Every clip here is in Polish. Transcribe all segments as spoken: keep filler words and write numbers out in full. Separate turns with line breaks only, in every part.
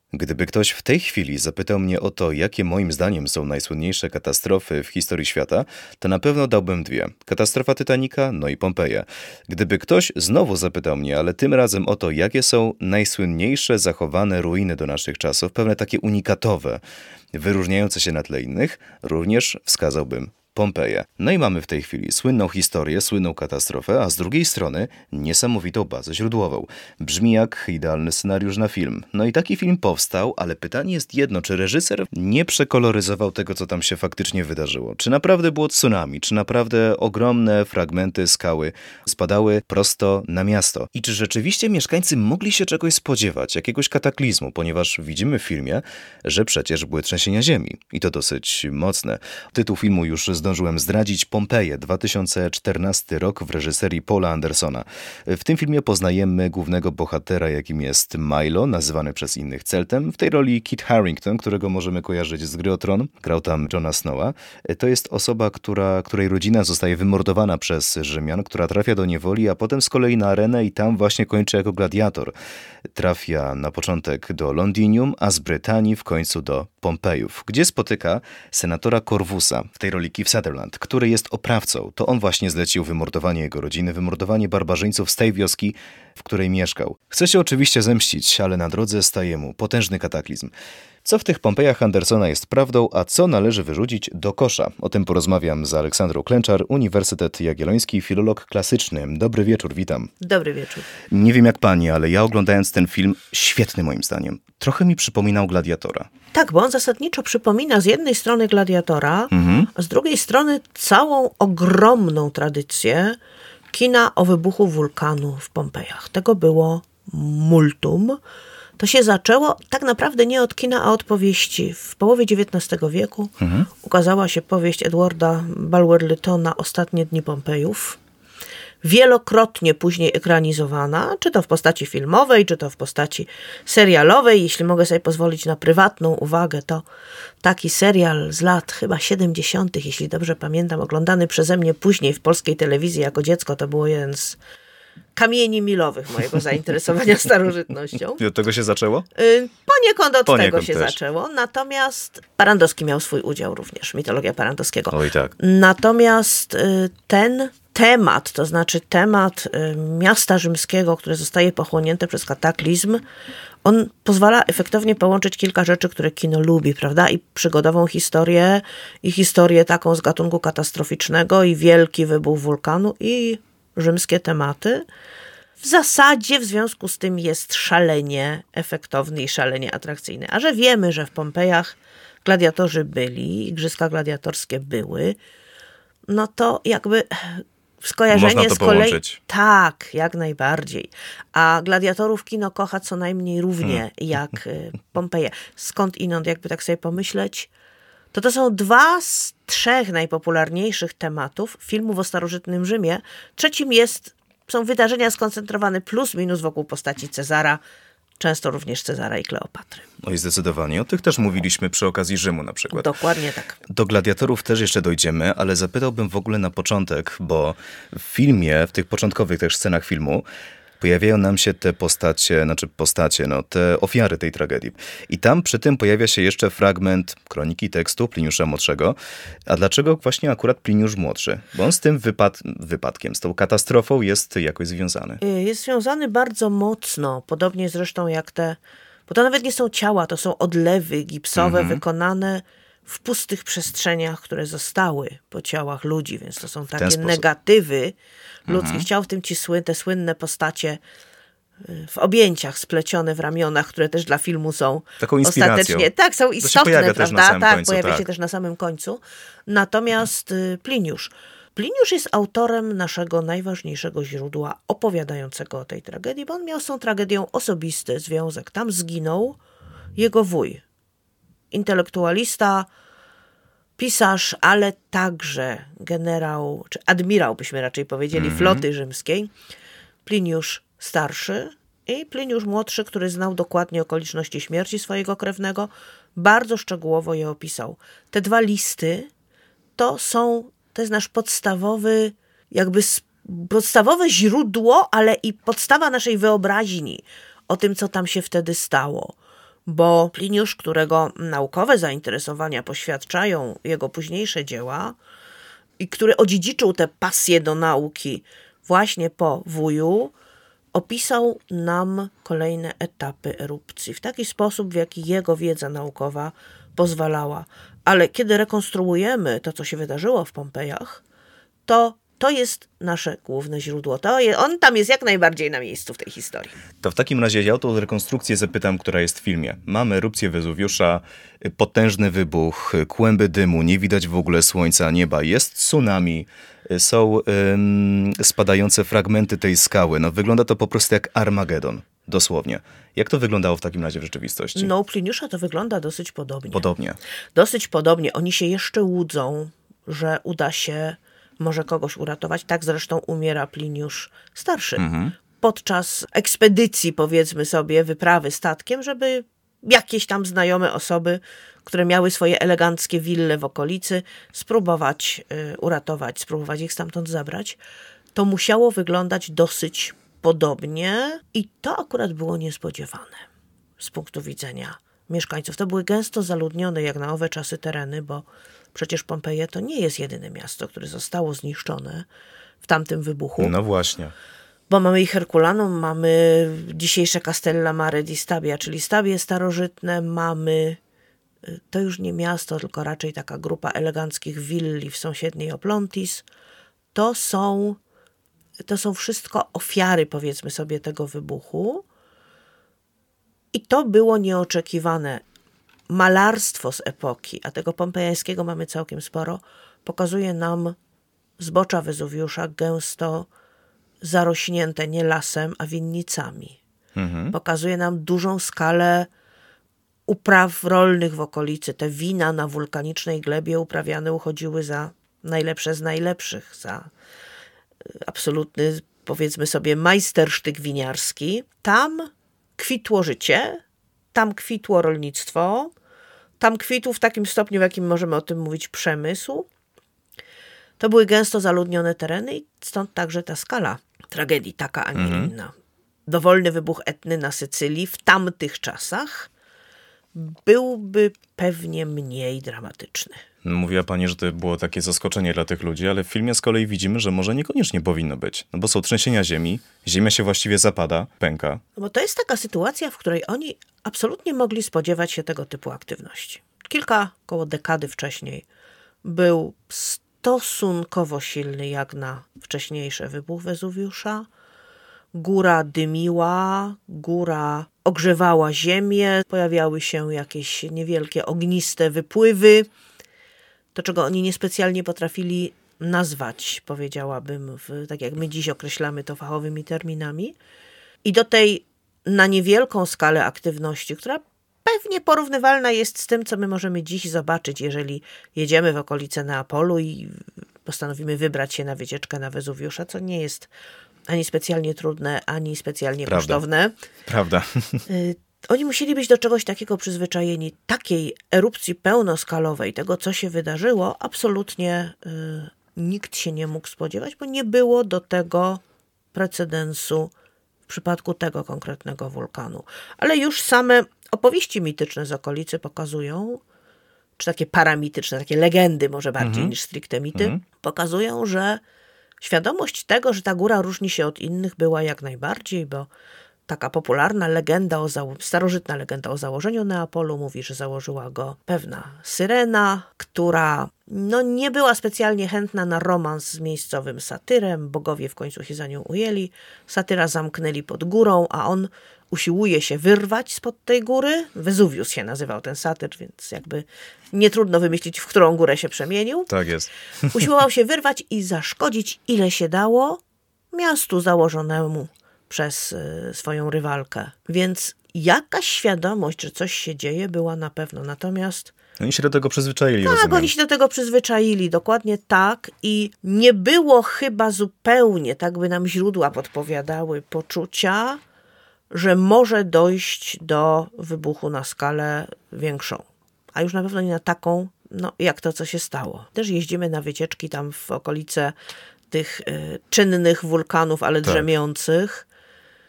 Gdyby ktoś w tej chwili zapytał mnie o to, jakie moim zdaniem są najsłynniejsze katastrofy w historii świata, to na pewno dałbym dwie. Katastrofa Titanica, no i Pompeje. Gdyby ktoś znowu zapytał mnie, ale tym razem o to, jakie są najsłynniejsze zachowane ruiny do naszych czasów, pewne takie unikatowe, wyróżniające się na tle innych, również wskazałbym Pompeje. No i mamy w tej chwili słynną historię, słynną katastrofę, a z drugiej strony niesamowitą bazę źródłową. Brzmi jak idealny scenariusz na film. No i taki film powstał, ale pytanie jest jedno, czy reżyser nie przekoloryzował tego, co tam się faktycznie wydarzyło? Czy naprawdę było tsunami? Czy naprawdę ogromne fragmenty skały spadały prosto na miasto? I czy rzeczywiście mieszkańcy mogli się czegoś spodziewać, jakiegoś kataklizmu? Ponieważ widzimy w filmie, że przecież były trzęsienia ziemi. I to dosyć mocne. Tytuł filmu już zdążył Zdążyłem zdradzić. Pompeje, dwa tysiące czternasty rok w reżyserii Paula Andersona. W tym filmie poznajemy głównego bohatera, jakim jest Milo, nazywany przez innych Celtem. W tej roli Kit Harington, którego możemy kojarzyć z Gry o Tron. Grał tam Jona Snowa. To jest osoba, która, której rodzina zostaje wymordowana przez Rzymian, która trafia do niewoli, a potem z kolei na arenę i tam właśnie kończy jako gladiator. Trafia na początek do Londinium, a z Brytanii w końcu do Pompejów, gdzie spotyka senatora Corvusa, w tej roli Keith Sutherland, który jest oprawcą. To on właśnie zlecił wymordowanie jego rodziny, wymordowanie barbarzyńców z tej wioski, w której mieszkał. Chce się oczywiście zemścić, ale na drodze staje mu potężny kataklizm. Co w tych Pompejach Andersona jest prawdą, a co należy wyrzucić do kosza? O tym porozmawiam z Aleksandrą Klęczar, Uniwersytet Jagielloński, filolog klasyczny. Dobry wieczór, witam.
Dobry wieczór.
Nie wiem jak pani, ale ja oglądając ten film, świetny moim zdaniem, trochę mi przypominał Gladiatora.
Tak, bo on zasadniczo przypomina z jednej strony Gladiatora, mhm. a z drugiej strony całą ogromną tradycję kina o wybuchu wulkanu w Pompejach. Tego było multum. To się zaczęło tak naprawdę nie od kina, a od powieści. W połowie dziewiętnastego wieku mhm. ukazała się powieść Edwarda Bulwer-Lyttona Ostatnie dni Pompejów. Wielokrotnie później ekranizowana, czy to w postaci filmowej, czy to w postaci serialowej. Jeśli mogę sobie pozwolić na prywatną uwagę, to taki serial z lat chyba siedemdziesiątych, jeśli dobrze pamiętam, oglądany przeze mnie później w polskiej telewizji jako dziecko, to było jeden z kamieni milowych mojego zainteresowania starożytnością.
I od tego się zaczęło?
Poniekąd od
Poniekąd
tego się
też.
zaczęło. Natomiast Parandowski miał swój udział również, mitologia Parandowskiego.
Oj tak.
Natomiast ten temat, to znaczy temat miasta rzymskiego, które zostaje pochłonięte przez kataklizm, on pozwala efektownie połączyć kilka rzeczy, które kino lubi, prawda? I przygodową historię, i historię taką z gatunku katastroficznego, i wielki wybuch wulkanu, i rzymskie tematy. W zasadzie w związku z tym jest szalenie efektowny i szalenie atrakcyjny. A że wiemy, że w Pompejach gladiatorzy byli, igrzyska gladiatorskie były, no to jakby skojarzenie
Można to
z kolei...
połączyć.
Tak, jak najbardziej. A gladiatorów kino kocha co najmniej równie hmm. jak Pompeje. Skąd inąd, jakby tak sobie pomyśleć, to to są dwa z trzech najpopularniejszych tematów filmów o starożytnym Rzymie. Trzecim jest, są wydarzenia skoncentrowane plus minus wokół postaci Cezara, często również Cezara i Kleopatry.
No i zdecydowanie. O tych też mówiliśmy przy okazji Rzymu na przykład.
Dokładnie tak.
Do gladiatorów też jeszcze dojdziemy, ale zapytałbym w ogóle na początek, bo w filmie, w tych początkowych też scenach filmu, pojawiają nam się te postacie, znaczy postacie, no te ofiary tej tragedii. I tam przy tym pojawia się jeszcze fragment kroniki tekstu Pliniusza Młodszego. A dlaczego właśnie akurat Pliniusz Młodszy? Bo on z tym wypad- wypadkiem, z tą katastrofą jest jakoś związany.
Jest związany bardzo mocno, podobnie zresztą jak te, bo to nawet nie są ciała, to są odlewy gipsowe mhm. wykonane w pustych przestrzeniach, które zostały po ciałach ludzi, więc to są takie negatywy ludzkich mhm. ciał, w tym ci sły, te słynne postacie w objęciach splecione w ramionach, które też dla filmu są
taką inspiracją.
Ostatecznie. Tak, są istotne, prawda? Tak,
końcu,
pojawia
tak.
się też na samym końcu. Natomiast Pliniusz. Pliniusz jest autorem naszego najważniejszego źródła opowiadającego o tej tragedii, bo on miał z tą tragedią osobisty związek. Tam zginął jego wuj. Intelektualista, pisarz, ale także generał, czy admirał byśmy raczej powiedzieli, mm-hmm. floty rzymskiej, Pliniusz Starszy i Pliniusz Młodszy, który znał dokładnie okoliczności śmierci swojego krewnego, bardzo szczegółowo je opisał. Te dwa listy to są, to jest nasz podstawowy, jakby podstawowe źródło, ale i podstawa naszej wyobraźni o tym, co tam się wtedy stało. bo Pliniusz, którego naukowe zainteresowania poświadczają jego późniejsze dzieła i który odziedziczył tę pasję do nauki właśnie po wuju, opisał nam kolejne etapy erupcji w taki sposób, w jaki jego wiedza naukowa pozwalała. Ale kiedy rekonstruujemy to, co się wydarzyło w Pompejach, to to jest nasze główne źródło. To je, on tam jest jak najbardziej na miejscu w tej historii.
To w takim razie ja o tą rekonstrukcję zapytam, która jest w filmie. Mamy erupcję Wezuwiusza, potężny wybuch, kłęby dymu, nie widać w ogóle słońca, nieba, jest tsunami, są ym, spadające fragmenty tej skały. No, wygląda to po prostu jak Armagedon, dosłownie. Jak to wyglądało w takim razie w rzeczywistości?
No u Pliniusza to wygląda dosyć podobnie.
Podobnie.
Dosyć podobnie. Oni się jeszcze łudzą, że uda się może kogoś uratować. Tak zresztą umiera Pliniusz starszy. Mhm. Podczas ekspedycji, powiedzmy sobie, wyprawy statkiem, żeby jakieś tam znajome osoby, które miały swoje eleganckie wille w okolicy, spróbować y, uratować, spróbować ich stamtąd zabrać. To musiało wyglądać dosyć podobnie i to akurat było niespodziewane z punktu widzenia mieszkańców. To były gęsto zaludnione jak na owe czasy tereny, bo przecież Pompeje to nie jest jedyne miasto, które zostało zniszczone w tamtym wybuchu.
No właśnie.
Bo mamy i Herkulanum, mamy dzisiejsze Castella Mare di Stabia, czyli Stabie starożytne, mamy, to już nie miasto, tylko raczej taka grupa eleganckich willi w sąsiedniej Oplontis. To są, to są wszystko ofiary, powiedzmy sobie, tego wybuchu. I to było nieoczekiwane. Malarstwo z epoki, a tego pompejańskiego mamy całkiem sporo, pokazuje nam zbocza Wezuwiusza gęsto zarośnięte nie lasem, a winnicami. Mhm. Pokazuje nam dużą skalę upraw rolnych w okolicy. Te wina na wulkanicznej glebie uprawiane uchodziły za najlepsze z najlepszych, za absolutny, powiedzmy sobie, majstersztyk winiarski. Tam kwitło życie, tam kwitło rolnictwo, tam kwitł w takim stopniu, w jakim możemy o tym mówić, przemysł. To były gęsto zaludnione tereny i stąd także ta skala tragedii, taka, a nie mm. inna. Dowolny wybuch etny na Sycylii w tamtych czasach byłby pewnie mniej dramatyczny.
Mówiła pani, że to było takie zaskoczenie dla tych ludzi, ale w filmie z kolei widzimy, że może niekoniecznie powinno być. No bo są trzęsienia ziemi, ziemia się właściwie zapada, pęka.
No bo to jest taka sytuacja, w której oni absolutnie mogli spodziewać się tego typu aktywności. Kilka, koło dekady wcześniej był stosunkowo silny jak na wcześniejsze wybuch Wezuwiusza. Góra dymiła, góra ogrzewała ziemię, pojawiały się jakieś niewielkie ogniste wypływy. To, czego oni niespecjalnie potrafili nazwać, powiedziałabym, w, tak jak my dziś określamy to fachowymi terminami. I do tej na niewielką skalę aktywności, która pewnie porównywalna jest z tym, co my możemy dziś zobaczyć, jeżeli jedziemy w okolice Neapolu i postanowimy wybrać się na wycieczkę na Wezuwiusza, co nie jest ani specjalnie trudne, ani specjalnie
Prawda.
kosztowne.
Prawda.
Oni musieli być do czegoś takiego przyzwyczajeni. Takiej erupcji pełnoskalowej, tego co się wydarzyło, absolutnie y, nikt się nie mógł spodziewać, bo nie było do tego precedensu w przypadku tego konkretnego wulkanu. Ale już same opowieści mityczne z okolicy pokazują, czy takie paramityczne, takie legendy może bardziej mm-hmm. niż stricte mity, mm-hmm. pokazują, że świadomość tego, że ta góra różni się od innych, była jak najbardziej, bo taka popularna legenda, o zało- starożytna legenda o założeniu Neapolu mówi, że założyła go pewna Syrena, która no, nie była specjalnie chętna na romans z miejscowym satyrem. Bogowie w końcu się za nią ujęli. Satyra zamknęli pod górą, a on usiłuje się wyrwać spod tej góry. Wezuwius się nazywał ten satyr, więc jakby nie trudno wymyślić, w którą górę się przemienił.
Tak jest.
Usiłował się wyrwać i zaszkodzić, ile się dało, miastu założonemu przez y, swoją rywalkę. Więc jakaś świadomość, że coś się dzieje, była na pewno. Natomiast
oni się do tego przyzwyczaili,
tak,
rozumiem.
oni się do tego przyzwyczaili, dokładnie tak. I nie było chyba zupełnie, tak by nam źródła podpowiadały, poczucia, że może dojść do wybuchu na skalę większą. A już na pewno nie na taką, no jak to, co się stało. Też jeździmy na wycieczki tam w okolice tych y, czynnych wulkanów, ale
tak.
drzemiących.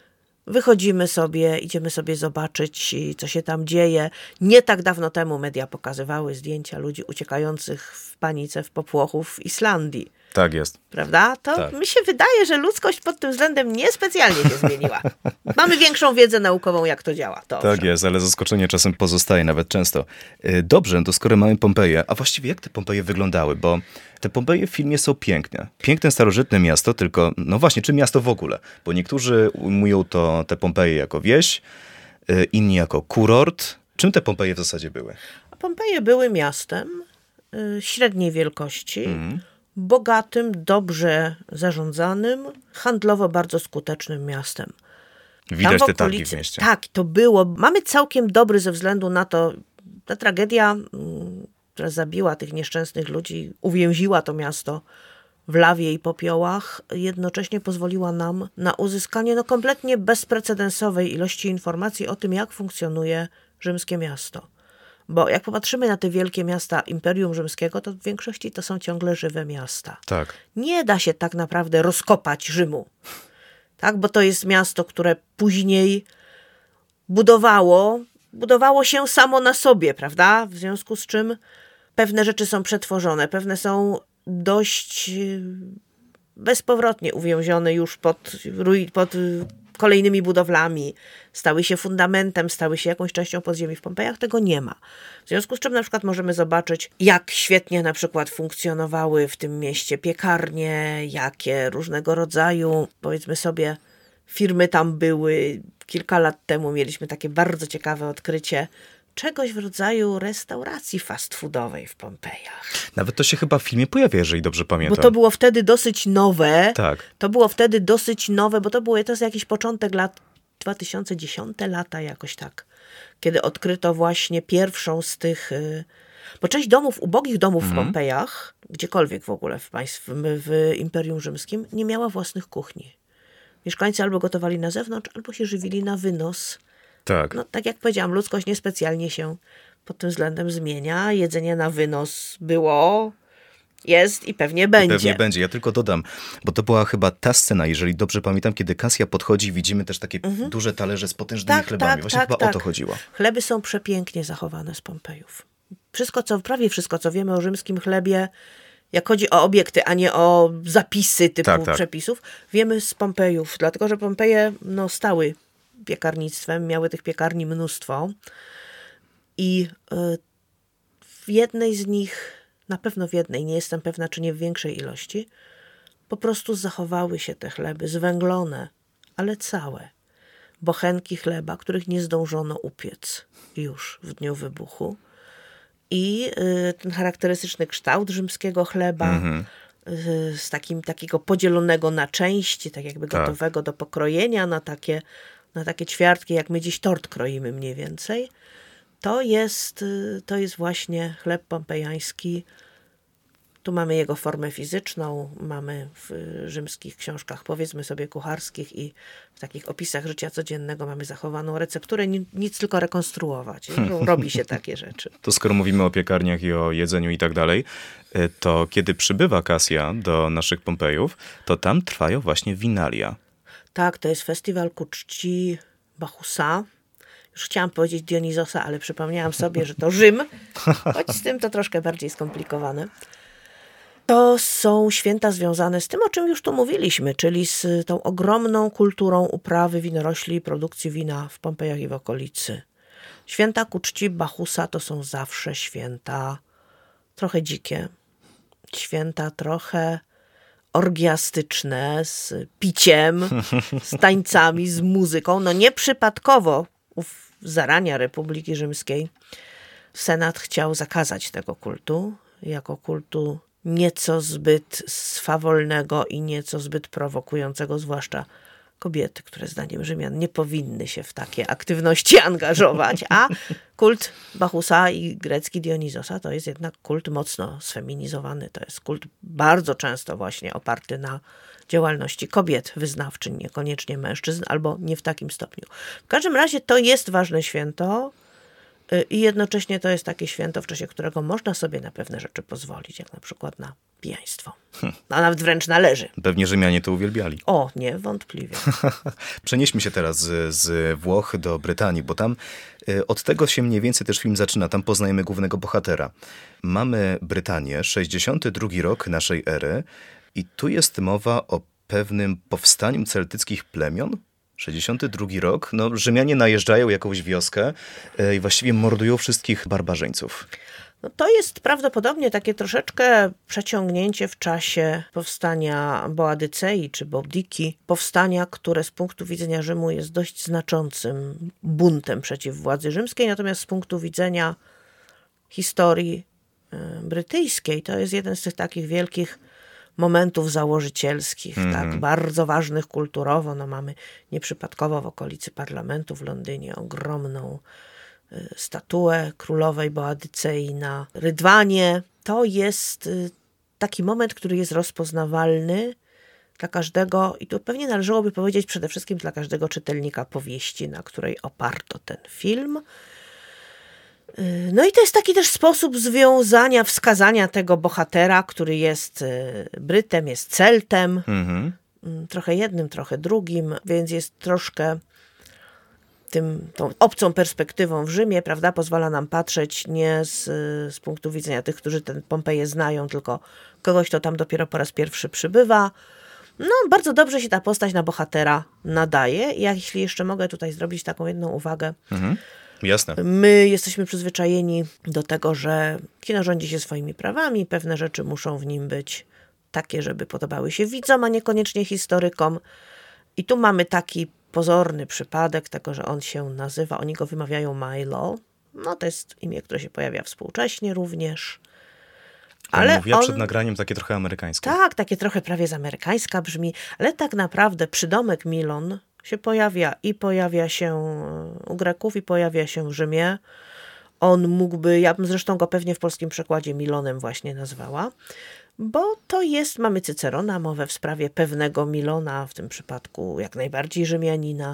wychodzimy sobie, idziemy sobie zobaczyć, co się tam dzieje. Nie tak dawno temu media pokazywały zdjęcia ludzi uciekających w panice, w popłochu w Islandii.
Tak jest.
Prawda? To
tak.
mi się wydaje, że ludzkość pod tym względem niespecjalnie się zmieniła. Mamy większą wiedzę naukową, jak to działa. To
tak
owszem.
jest, ale zaskoczenie czasem pozostaje, nawet często. Dobrze, to skoro mamy Pompeje, a właściwie jak te Pompeje wyglądały? Bo te Pompeje w filmie są piękne. Piękne, starożytne miasto, tylko no właśnie, czy miasto w ogóle? Bo niektórzy ujmują to te Pompeje jako wieś, inni jako kurort. Czym te Pompeje w zasadzie były?
Pompeje były miastem y, średniej wielkości,
Mm.
bogatym, dobrze zarządzanym, handlowo bardzo skutecznym miastem.
Widać
Tam
te targi w mieście.
Tak, to było. Mamy całkiem dobry ze względu na to, ta tragedia, mm, która zabiła tych nieszczęsnych ludzi, uwięziła to miasto w lawie i popiołach, jednocześnie pozwoliła nam na uzyskanie no, kompletnie bezprecedensowej ilości informacji o tym, jak funkcjonuje rzymskie miasto. Bo jak popatrzymy na te wielkie miasta Imperium Rzymskiego, to w większości to są ciągle żywe miasta.
Tak.
Nie da się tak naprawdę rozkopać Rzymu. Tak, bo to jest miasto, które później budowało, budowało się samo na sobie, prawda? W związku z czym pewne rzeczy są przetworzone, pewne są dość bezpowrotnie uwięzione już pod, pod kolejnymi budowlami, stały się fundamentem, stały się jakąś częścią podziemi. W Pompejach tego nie ma. W związku z czym na przykład możemy zobaczyć, jak świetnie na przykład funkcjonowały w tym mieście piekarnie, jakie różnego rodzaju, powiedzmy sobie, firmy tam były. Kilka lat temu mieliśmy takie bardzo ciekawe odkrycie czegoś w rodzaju restauracji fast foodowej w Pompejach.
Nawet to się chyba w filmie pojawia, jeżeli dobrze pamiętam.
Bo to było wtedy dosyć nowe.
Tak.
To było wtedy dosyć nowe, bo to było to jest jakiś początek lat dwa tysiące dziesiąte lata jakoś tak. Kiedy odkryto właśnie pierwszą z tych... Bo część domów, ubogich domów mm. w Pompejach, gdziekolwiek w ogóle w państwie, w Imperium Rzymskim, nie miała własnych kuchni. Mieszkańcy albo gotowali na zewnątrz, albo się żywili na wynos.
Tak.
No, tak jak powiedziałam, ludzkość niespecjalnie się pod tym względem zmienia. Jedzenie na wynos było, jest i pewnie będzie.
Pewnie będzie. Ja tylko dodam, bo to była chyba ta scena, jeżeli dobrze pamiętam, kiedy Kasja podchodzi, widzimy też takie mhm. duże talerze z potężnymi
tak,
chlebami.
Tak,
Właśnie
tak,
chyba
tak.
o to chodziło.
Chleby są przepięknie zachowane z Pompejów. Wszystko, co, prawie wszystko, co wiemy o rzymskim chlebie, jak chodzi o obiekty, a nie o zapisy typu
tak, tak.
przepisów, wiemy z Pompejów. Dlatego, że Pompeje no, stały piekarnictwem, miały tych piekarni mnóstwo i w jednej z nich, na pewno w jednej, nie jestem pewna, czy nie w większej ilości, po prostu zachowały się te chleby, zwęglone, ale całe. Bochenki chleba, których nie zdążono upiec już w dniu wybuchu. I ten charakterystyczny kształt rzymskiego chleba, mm-hmm. z takim, takiego podzielonego na części, tak jakby
tak.
gotowego do pokrojenia na takie na takie ćwiartki, jak my dziś tort kroimy mniej więcej, to jest, to jest właśnie chleb pompejański. Tu mamy jego formę fizyczną, mamy w rzymskich książkach, powiedzmy sobie, kucharskich i w takich opisach życia codziennego mamy zachowaną recepturę, nic tylko rekonstruować. Hmm. Robi się takie rzeczy.
To skoro mówimy o piekarniach i o jedzeniu i tak dalej, to kiedy przybywa Kasja do naszych Pompejów, to tam trwają właśnie winalia.
Tak, to jest festiwal ku czci Bachusa. Już chciałam powiedzieć Dionizosa, ale przypomniałam sobie, że to Rzym, choć z tym to troszkę bardziej skomplikowane. To są święta związane z tym, o czym już tu mówiliśmy, czyli z tą ogromną kulturą uprawy winorośli i produkcji wina w Pompejach i w okolicy. Święta ku czci Bachusa to są zawsze święta trochę dzikie, święta trochę orgiastyczne, z piciem, z tańcami, z muzyką. No nieprzypadkowo u zarania Republiki Rzymskiej Senat chciał zakazać tego kultu, jako kultu nieco zbyt swawolnego i nieco zbyt prowokującego, zwłaszcza kobiety, które zdaniem Rzymian nie powinny się w takie aktywności angażować, a kult Bachusa i grecki Dionizosa to jest jednak kult mocno sfeminizowany. To jest kult bardzo często właśnie oparty na działalności kobiet wyznawczyń, niekoniecznie mężczyzn, albo nie w takim stopniu. W każdym razie to jest ważne święto. I jednocześnie to jest takie święto, w czasie którego można sobie na pewne rzeczy pozwolić, jak na przykład na pijaństwo. A nawet wręcz należy.
Pewnie Rzymianie to uwielbiali.
O, niewątpliwie.
Przenieśmy się teraz z, z Włoch do Brytanii, bo tam y, od tego się mniej więcej też film zaczyna. Tam poznajemy głównego bohatera. Mamy Brytanię, sześćdziesiąty drugi rok naszej ery i tu jest mowa o pewnym powstaniu celtyckich plemion. sześćdziesiąty drugi rok. No, Rzymianie najeżdżają jakąś wioskę y, i właściwie mordują wszystkich barbarzyńców.
No to jest prawdopodobnie takie troszeczkę przeciągnięcie w czasie powstania Boadycei czy Bobdiki. Powstania, które z punktu widzenia Rzymu jest dość znaczącym buntem przeciw władzy rzymskiej, natomiast z punktu widzenia historii brytyjskiej to jest jeden z tych takich wielkich momentów założycielskich, mm. tak bardzo ważnych kulturowo. No mamy nieprzypadkowo w okolicy parlamentu w Londynie ogromną statuę królowej Boadycei na rydwanie. To jest taki moment, który jest rozpoznawalny dla każdego i tu pewnie należałoby powiedzieć przede wszystkim dla każdego czytelnika powieści, na której oparto ten film. No i to jest taki też sposób związania, wskazania tego bohatera, który jest Brytem, jest Celtem, mm-hmm. trochę jednym, trochę drugim, więc jest troszkę tym, tą obcą perspektywą w Rzymie, prawda, pozwala nam patrzeć nie z, z punktu widzenia tych, którzy ten Pompeję znają, tylko kogoś, kto tam dopiero po raz pierwszy przybywa. No, bardzo dobrze się ta postać na bohatera nadaje. Ja, jeśli jeszcze mogę tutaj zrobić taką jedną uwagę.
Mhm. Jasne.
My jesteśmy przyzwyczajeni do tego, że kino rządzi się swoimi prawami, pewne rzeczy muszą w nim być takie, żeby podobały się widzom, a niekoniecznie historykom. I tu mamy taki pozorny przypadek tego, że on się nazywa, oni go wymawiają Milo. No to jest imię, które się pojawia współcześnie również.
Ale mówiła on, przed nagraniem takie trochę amerykańskie.
Tak, takie trochę prawie z amerykańska brzmi, ale tak naprawdę przydomek Milon się pojawia i pojawia się u Greków i pojawia się w Rzymie. On mógłby, ja bym zresztą go pewnie w polskim przekładzie Milonem właśnie nazwała, bo to jest, mamy Cycerona, mowę w sprawie pewnego Milona, w tym przypadku jak najbardziej Rzymianina.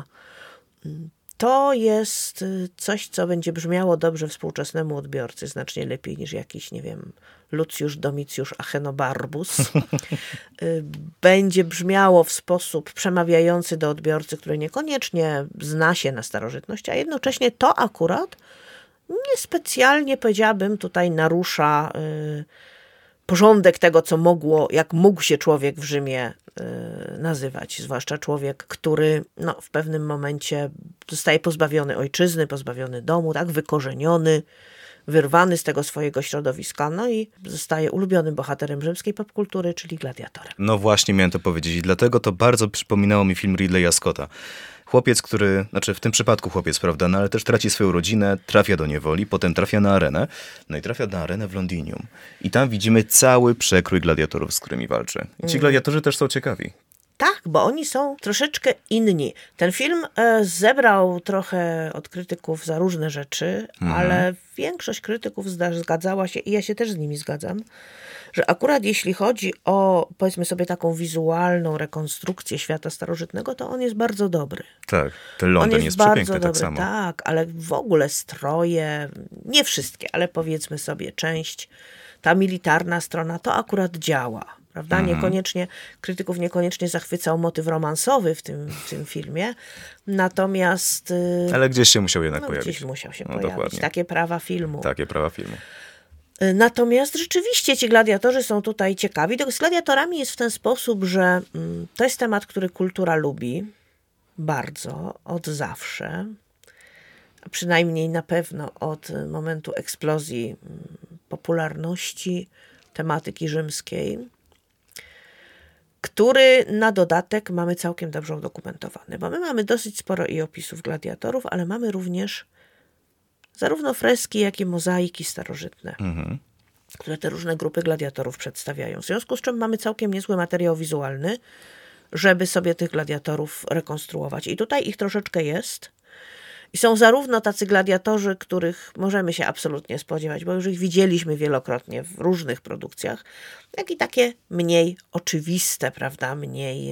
To jest coś, co będzie brzmiało dobrze współczesnemu odbiorcy, znacznie lepiej niż jakiś, nie wiem, Lucjusz Domicjusz Achenobarbus. Będzie brzmiało w sposób przemawiający do odbiorcy, który niekoniecznie zna się na starożytności, a jednocześnie to akurat niespecjalnie, powiedziałabym, tutaj narusza y, porządek tego, co mogło, jak mógł się człowiek w Rzymie y, nazywać. Zwłaszcza człowiek, który no, w pewnym momencie zostaje pozbawiony ojczyzny, pozbawiony domu, tak, wykorzeniony, wyrwany z tego swojego środowiska, no i zostaje ulubionym bohaterem rzymskiej popkultury, czyli gladiatorem.
No właśnie, miałem to powiedzieć i dlatego to bardzo przypominało mi film Ridleya Scotta. Chłopiec, który, znaczy w tym przypadku chłopiec, prawda, no ale też traci swoją rodzinę, trafia do niewoli, potem trafia na arenę, no i trafia na arenę w Londinium. I tam widzimy cały przekrój gladiatorów, z którymi walczy. I ci mm. gladiatorzy też są ciekawi.
Tak, bo oni są troszeczkę inni. Ten film e, zebrał trochę od krytyków za różne rzeczy, mhm. ale większość krytyków zda, zgadzała się, i ja się też z nimi zgadzam, że akurat jeśli chodzi o, powiedzmy sobie, taką wizualną rekonstrukcję świata starożytnego, to on jest bardzo dobry.
Tak, ten Londyn
jest,
jest
bardzo
przepiękny
dobry,
tak samo.
Tak, ale w ogóle stroje, nie wszystkie, ale powiedzmy sobie część, ta militarna strona, to akurat działa. Prawda? Mhm. Niekoniecznie, krytyków niekoniecznie zachwycał motyw romansowy w tym, w tym filmie, natomiast...
Ale gdzieś się musiał jednak
no,
pojawić.
Gdzieś musiał się
no,
pojawić.
Dokładnie.
Takie prawa filmu.
Takie prawa filmu.
Natomiast rzeczywiście ci gladiatorzy są tutaj ciekawi. Z gladiatorami jest w ten sposób, że to jest temat, który kultura lubi bardzo, od zawsze. A przynajmniej na pewno od momentu eksplozji popularności tematyki rzymskiej, który na dodatek mamy całkiem dobrze udokumentowany, bo my mamy dosyć sporo i opisów gladiatorów, ale mamy również zarówno freski, jak i mozaiki starożytne, mhm. które te różne grupy gladiatorów przedstawiają. W związku z czym mamy całkiem niezły materiał wizualny, żeby sobie tych gladiatorów rekonstruować. I tutaj ich troszeczkę jest. I są zarówno tacy gladiatorzy, których możemy się absolutnie spodziewać, bo już ich widzieliśmy wielokrotnie w różnych produkcjach, jak i takie mniej oczywiste, prawda, mniej,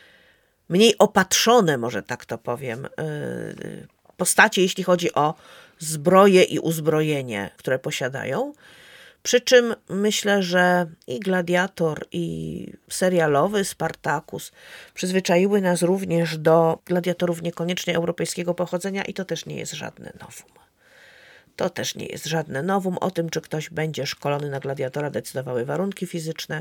mniej opatrzone, może tak to powiem, postacie, jeśli chodzi o zbroję i uzbrojenie, które posiadają. Przy czym myślę, że i Gladiator, i serialowy Spartacus przyzwyczaiły nas również do gladiatorów niekoniecznie europejskiego pochodzenia i to też nie jest żadne nowum. To też nie jest żadne nowum. O tym, czy ktoś będzie szkolony na gladiatora, decydowały warunki fizyczne,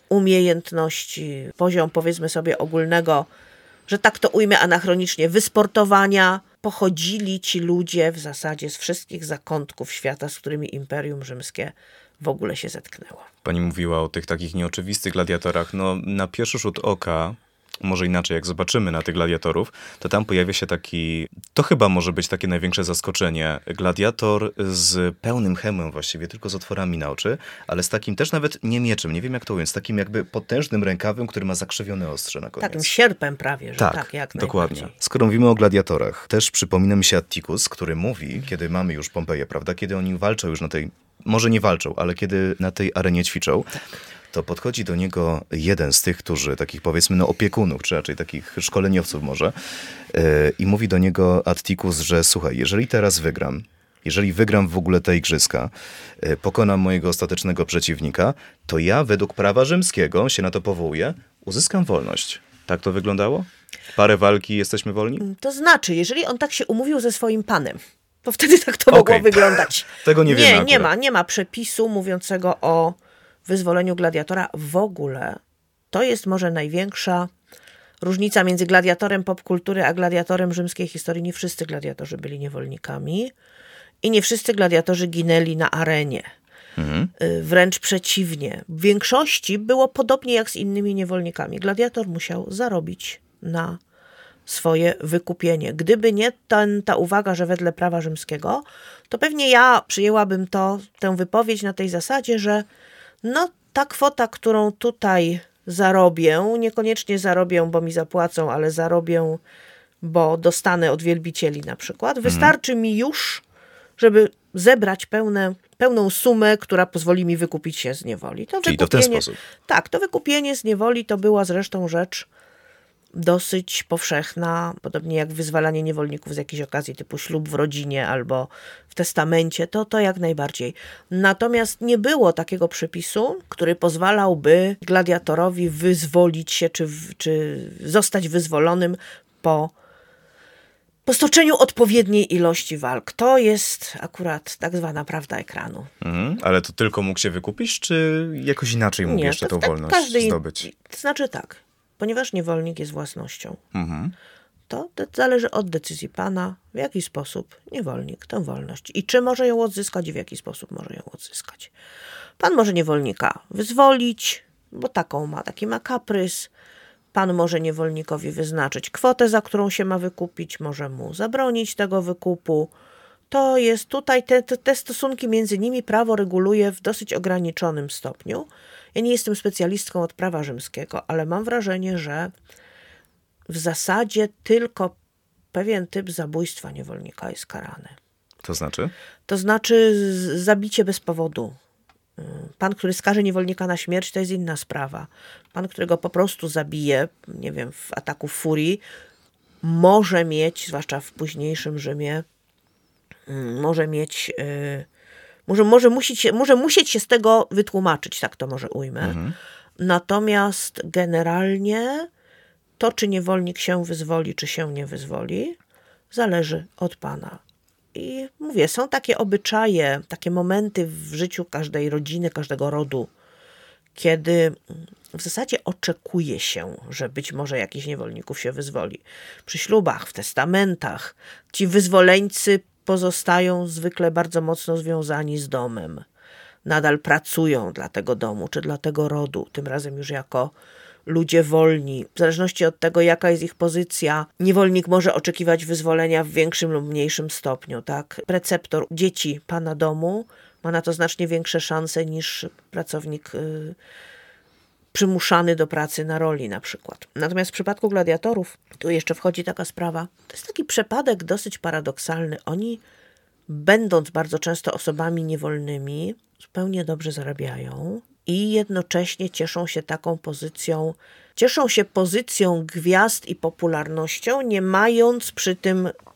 umiejętności, poziom, powiedzmy sobie, ogólnego, że tak to ujmę anachronicznie, wysportowania. Pochodzili ci ludzie w zasadzie z wszystkich zakątków świata, z którymi Imperium Rzymskie w ogóle się zetknęło.
Pani mówiła o tych takich nieoczywistych gladiatorach. No, na pierwszy rzut oka, może inaczej, jak zobaczymy na tych gladiatorów, to tam pojawia się taki, to chyba może być takie największe zaskoczenie, gladiator z pełnym hełmem właściwie, tylko z otworami na oczy, ale z takim też nawet nie mieczem, nie wiem jak to ująć, z takim jakby potężnym rękawem, który ma zakrzywione ostrze na koniec.
Takim sierpem prawie, że tak, tak jak
dokładnie.
najbardziej.
Skoro mówimy o gladiatorach, też przypomina mi się Atticus, który mówi, kiedy mamy już Pompeję, prawda, kiedy oni walczą już na tej, może nie walczą, ale kiedy na tej arenie ćwiczą, tak. To podchodzi do niego jeden z tych, którzy, takich powiedzmy, no opiekunów, czy raczej takich szkoleniowców może, yy, i mówi do niego Atticus, że słuchaj, jeżeli teraz wygram, jeżeli wygram w ogóle te igrzyska, yy, pokonam mojego ostatecznego przeciwnika, to ja według prawa rzymskiego, się na to powołuję, uzyskam wolność. Tak to wyglądało? Parę walki, jesteśmy wolni?
To znaczy, jeżeli on tak się umówił ze swoim panem, to wtedy tak to
okay.
mogło wyglądać.
Tego nie, nie wiemy
Nie, nie ma, nie ma przepisu mówiącego o wyzwoleniu gladiatora w ogóle. To jest może największa różnica między gladiatorem popkultury a gladiatorem rzymskiej historii. Nie wszyscy gladiatorzy byli niewolnikami i nie wszyscy gladiatorzy ginęli na arenie. Mhm. Wręcz przeciwnie. W większości było podobnie jak z innymi niewolnikami. Gladiator musiał zarobić na swoje wykupienie. Gdyby nie ten, ta uwaga, że wedle prawa rzymskiego, to pewnie ja przyjęłabym to, tę wypowiedź na tej zasadzie, że no ta kwota, którą tutaj zarobię, niekoniecznie zarobię, bo mi zapłacą, ale zarobię, bo dostanę od wielbicieli na przykład, wystarczy mhm. mi już, żeby zebrać pełne, pełną sumę, która pozwoli mi wykupić się z niewoli. To
Czyli to w ten sposób.
Tak, to wykupienie z niewoli to była zresztą rzecz dosyć powszechna, podobnie jak wyzwalanie niewolników z jakiejś okazji typu ślub w rodzinie albo w testamencie, to to jak najbardziej. Natomiast nie było takiego przepisu, który pozwalałby gladiatorowi wyzwolić się, czy, czy zostać wyzwolonym po, po stoczeniu odpowiedniej ilości walk. To jest akurat tak zwana prawda ekranu.
Mhm, ale to tylko mógł się wykupić, czy jakoś inaczej mógł
nie,
jeszcze tą wolność
każdy,
zdobyć?
To znaczy tak. Ponieważ niewolnik jest własnością,
mhm.
to de- zależy od decyzji pana, w jaki sposób niewolnik tę wolność i czy może ją odzyskać i w jaki sposób może ją odzyskać. Pan może niewolnika wyzwolić, bo taką ma, taki ma kaprys. Pan może niewolnikowi wyznaczyć kwotę, za którą się ma wykupić, może mu zabronić tego wykupu. To jest tutaj, te, te, te stosunki między nimi prawo reguluje w dosyć ograniczonym stopniu. Ja nie jestem specjalistką od prawa rzymskiego, ale mam wrażenie, że w zasadzie tylko pewien typ zabójstwa niewolnika jest karany.
To znaczy?
To znaczy zabicie bez powodu. Pan, który skaże niewolnika na śmierć, to jest inna sprawa. Pan, którego po prostu zabije, nie wiem, w ataku furii, może mieć, zwłaszcza w późniejszym Rzymie, może mieć... Yy, Może, może, musieć się, może musieć się z tego wytłumaczyć, tak to może ujmę. Mhm. Natomiast generalnie to, czy niewolnik się wyzwoli, czy się nie wyzwoli, zależy od pana. I mówię, są takie obyczaje, takie momenty w życiu każdej rodziny, każdego rodu, kiedy w zasadzie oczekuje się, że być może jakiś niewolników się wyzwoli. Przy ślubach, w testamentach ci wyzwoleńcy pozostają zwykle bardzo mocno związani z domem. Nadal pracują dla tego domu, czy dla tego rodu, tym razem już jako ludzie wolni. W zależności od tego, jaka jest ich pozycja, niewolnik może oczekiwać wyzwolenia w większym lub mniejszym stopniu. Tak? Preceptor dzieci pana domu ma na to znacznie większe szanse niż pracownik yy, przymuszany do pracy na roli na przykład. Natomiast w przypadku gladiatorów, tu jeszcze wchodzi taka sprawa, to jest taki przypadek dosyć paradoksalny. Oni, będąc bardzo często osobami niewolnymi, zupełnie dobrze zarabiają i jednocześnie cieszą się taką pozycją, cieszą się pozycją gwiazd i popularnością, nie mając przy tym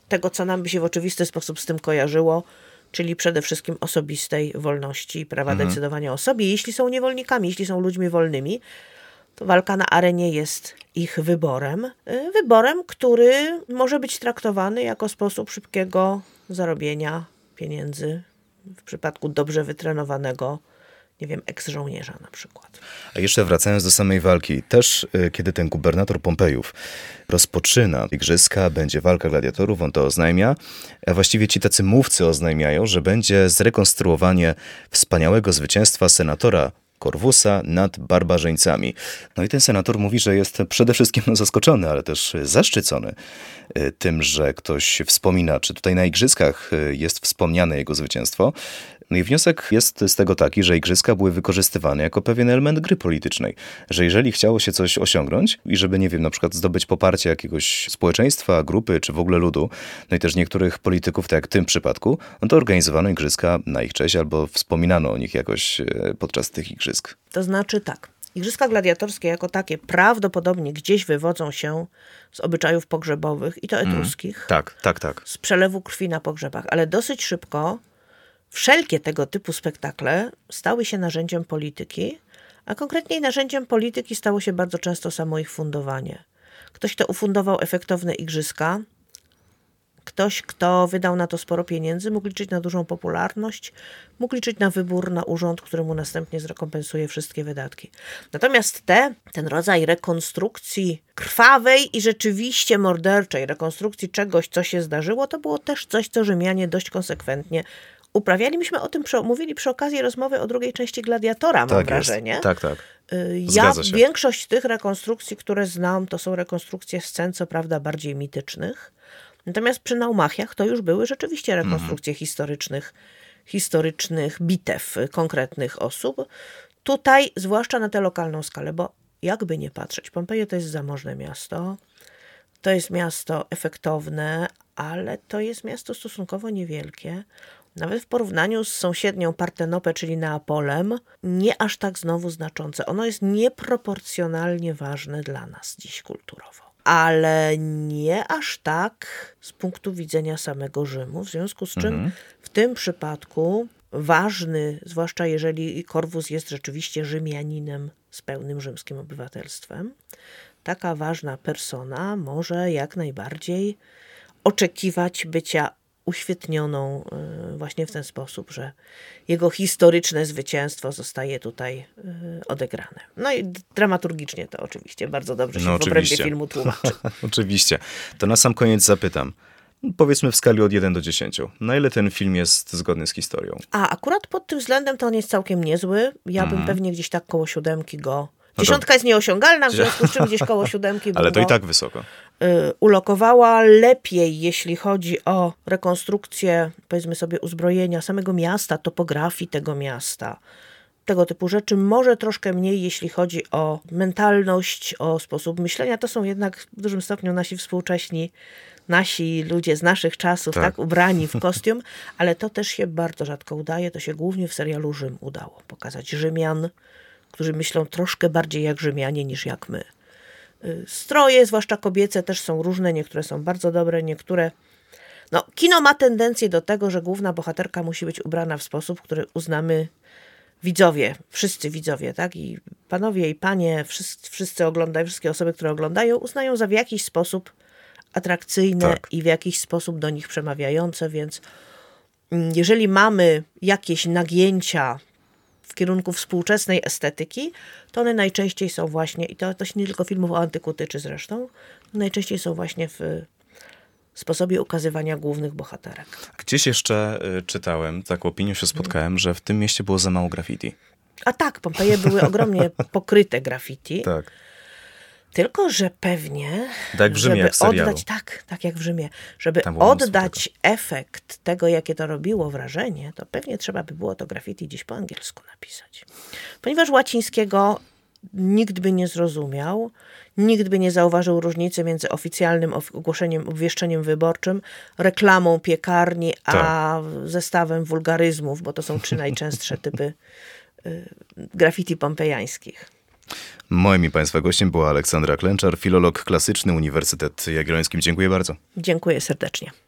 tego, co nam by się w oczywisty sposób z tym kojarzyło, czyli przede wszystkim osobistej wolności i prawa mhm. decydowania o sobie. Jeśli są niewolnikami, jeśli są ludźmi wolnymi, to walka na arenie jest ich wyborem. Wyborem, który może być traktowany jako sposób szybkiego zarobienia pieniędzy w przypadku dobrze wytrenowanego, nie wiem, eks-żołnierza na przykład.
A jeszcze wracając do samej walki, też kiedy ten gubernator Pompejów rozpoczyna igrzyska, będzie walka gladiatorów, on to oznajmia, a właściwie ci tacy mówcy oznajmiają, że będzie zrekonstruowanie wspaniałego zwycięstwa senatora Corvusa nad barbarzyńcami. No i ten senator mówi, że jest przede wszystkim zaskoczony, ale też zaszczycony tym, że ktoś wspomina, czy tutaj na igrzyskach jest wspomniane jego zwycięstwo. No i wniosek jest z tego taki, że igrzyska były wykorzystywane jako pewien element gry politycznej. Że jeżeli chciało się coś osiągnąć i żeby, nie wiem, na przykład zdobyć poparcie jakiegoś społeczeństwa, grupy, czy w ogóle ludu, no i też niektórych polityków, tak jak w tym przypadku, no to organizowano igrzyska na ich cześć albo wspominano o nich jakoś podczas tych igrzysk.
To znaczy tak, igrzyska gladiatorskie jako takie prawdopodobnie gdzieś wywodzą się z obyczajów pogrzebowych i to etruskich. Mm,
tak, tak, tak.
Z przelewu krwi na pogrzebach, ale dosyć szybko wszelkie tego typu spektakle stały się narzędziem polityki, a konkretniej narzędziem polityki stało się bardzo często samo ich fundowanie. Ktoś, kto ufundował efektowne igrzyska, ktoś, kto wydał na to sporo pieniędzy, mógł liczyć na dużą popularność, mógł liczyć na wybór na urząd, który mu następnie zrekompensuje wszystkie wydatki. Natomiast te, ten rodzaj rekonstrukcji krwawej i rzeczywiście morderczej, rekonstrukcji czegoś, co się zdarzyło, to było też coś, co Rzymianie dość konsekwentnie uprawiali. Myśmy o tym przy, mówili przy okazji rozmowy o drugiej części Gladiatora, mam
tak
wrażenie.
Jest. Tak, tak.
Ja większość tych rekonstrukcji, które znam, to są rekonstrukcje scen, co prawda bardziej mitycznych. Natomiast przy Naumachiach to już były rzeczywiście rekonstrukcje mm. historycznych, historycznych bitew konkretnych osób. Tutaj, zwłaszcza na tę lokalną skalę, bo jakby nie patrzeć, Pompeje to jest zamożne miasto, to jest miasto efektowne, ale to jest miasto stosunkowo niewielkie. Nawet w porównaniu z sąsiednią Partenopę, czyli Neapolem, nie aż tak znowu znaczące. Ono jest nieproporcjonalnie ważne dla nas dziś kulturowo. Ale nie aż tak z punktu widzenia samego Rzymu, w związku z czym mhm. w tym przypadku ważny, zwłaszcza jeżeli Corvus jest rzeczywiście Rzymianinem z pełnym rzymskim obywatelstwem, taka ważna persona może jak najbardziej oczekiwać bycia uświetnioną właśnie w ten sposób, że jego historyczne zwycięstwo zostaje tutaj odegrane. No i dramaturgicznie to oczywiście bardzo dobrze się no, w obrębie filmu tłumaczy.
Oczywiście. To na sam koniec zapytam. Powiedzmy w skali od jeden do dziesięciu. Na ile ten film jest zgodny z historią?
A akurat pod tym względem to on jest całkiem niezły. Ja bym mm. pewnie gdzieś tak koło siódemki go... Dziesiątka no jest nieosiągalna, w związku z czym gdzieś koło siódemki
ale to i tak wysoko.
Y, ulokowała lepiej, jeśli chodzi o rekonstrukcję, powiedzmy sobie, uzbrojenia samego miasta, topografii tego miasta, tego typu rzeczy. Może troszkę mniej, jeśli chodzi o mentalność, o sposób myślenia. To są jednak w dużym stopniu nasi współcześni, nasi ludzie z naszych czasów, tak, tak ubrani w kostium, ale to też się bardzo rzadko udaje. To się głównie w serialu Rzym udało pokazać Rzymian, którzy myślą troszkę bardziej jak Rzymianie niż jak my. Stroje, zwłaszcza kobiece, też są różne. Niektóre są bardzo dobre, niektóre... No, kino ma tendencję do tego, że główna bohaterka musi być ubrana w sposób, który uznamy widzowie, wszyscy widzowie, tak? I panowie i panie, wszyscy, wszyscy oglądają, wszystkie osoby, które oglądają, uznają za w jakiś sposób atrakcyjne tak. i w jakiś sposób do nich przemawiające, więc jeżeli mamy jakieś nagięcia w kierunku współczesnej estetyki, to one najczęściej są właśnie, i to, to się nie tylko filmów o antyku tyczy zresztą, najczęściej są właśnie w sposobie ukazywania głównych bohaterek.
Gdzieś jeszcze y, czytałem, taką opinią się spotkałem, hmm. że w tym mieście było za mało graffiti.
A tak, Pompeje były ogromnie pokryte graffiti.
Tak.
Tylko, że pewnie,
tak w Rzymie,
żeby
jak w serialu.
oddać, tak, tak jak w Rzymie, żeby oddać efekt tego, jakie to robiło wrażenie, to pewnie trzeba by było to graffiti gdzieś po angielsku napisać. Ponieważ łacińskiego nikt by nie zrozumiał, nikt by nie zauważył różnicy między oficjalnym ogłoszeniem, obwieszczeniem wyborczym, reklamą piekarni, a tak. zestawem wulgaryzmów, bo to są trzy najczęstsze typy y, graffiti pompejańskich.
Moim i Państwa gościem była Aleksandra Klęczar, filolog klasyczny, Uniwersytet Jagielloński. Dziękuję bardzo.
Dziękuję serdecznie.